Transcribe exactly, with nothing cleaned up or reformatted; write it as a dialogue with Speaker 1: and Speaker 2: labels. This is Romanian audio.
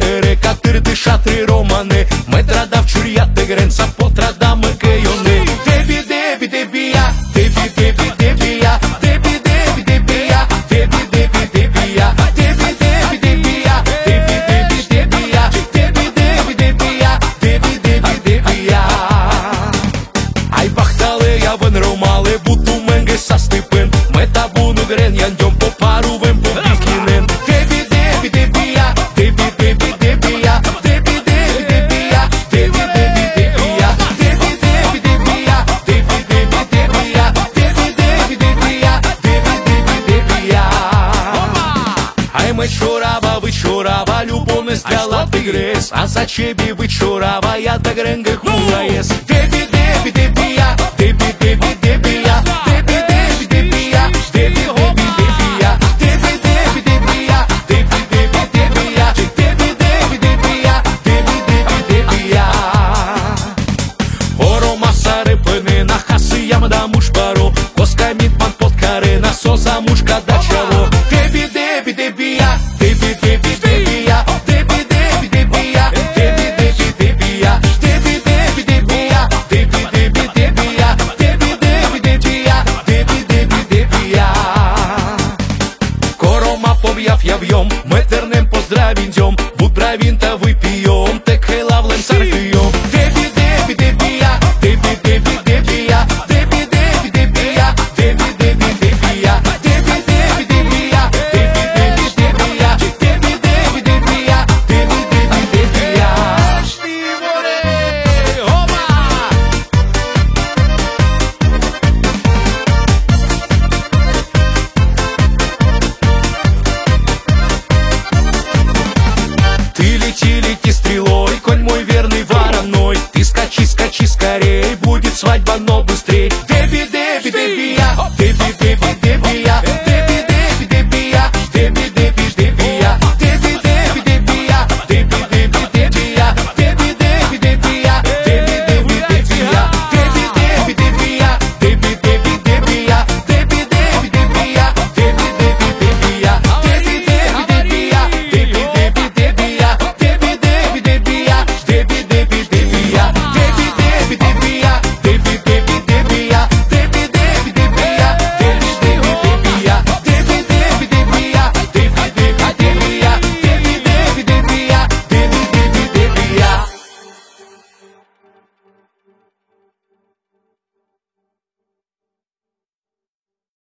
Speaker 1: reka târde șatre romane, mai tradav ciuriate grența potrada măcăione. Debi, debi, debia, debi, debi, debia, debi, debi, debia, debi, debi, debia, debi, debi, debia, debi, debi, debia, debi, debi, debia, debi, debi, debia. Ai bahtale, ja vân romale, butu menge sa stipân, meta bunu gren, ja njom po paru vem po bikinen. Debi, debi, debia, debi, debi, debia, debi, debi, debia, debi, debi, debia, debi, debi, debia, debi, debi, debia, debi, debi, debia, debi, debi, debia. Ай, мы чорава, вы чорава, любовность для латы грес, а за чеби вы чорава, я так ренга хуаес. Деби,